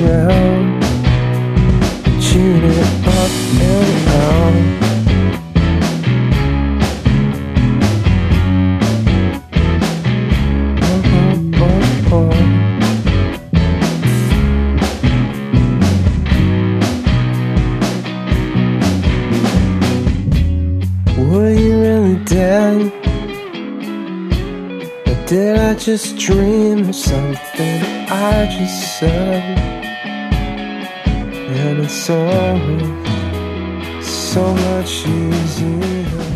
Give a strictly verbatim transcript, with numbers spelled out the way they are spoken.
down, chewed it up and out. Were you really dead? Or did I just dream of something I just said? And it's all so much easier.